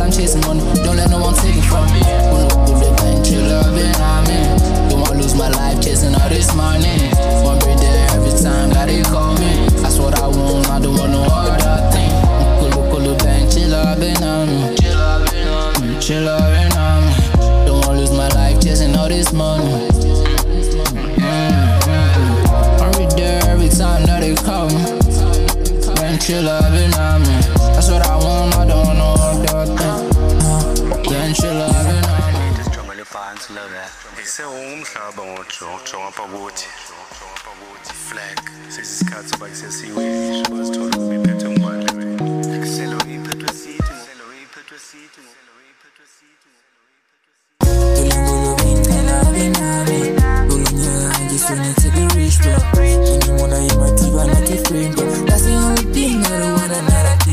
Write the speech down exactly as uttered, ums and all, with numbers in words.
I'm chasing money. Don't let no one take it from me. Pull up, pull up, and chill up, and I'm in. Don't wanna lose my life chasing all this money. One break there every time that they call me. That's what I want, I don't want no other thing. Pull up, pull up, and chill up, and I'm in. Chill up, and I'm in. Chill up, and I'm in. Don't wanna lose my life chasing all this money. Every time that they call me, then chill up and I'm in. That's what I want, I don't know other thing. Then chill up and I'm in. Esse é um umhlaba ngojonga phakuthi flag sesikhathi soba sesiwe bazithola bephethe ngubani wena selo iphethwe sithi selo iphethwe sithi selo iphethwe sithi Tulangolo vintela vinami Bulunya just wanna take a rich bro. When you wanna hear my diva like a friend, bro. That's the only thing I don't wanna not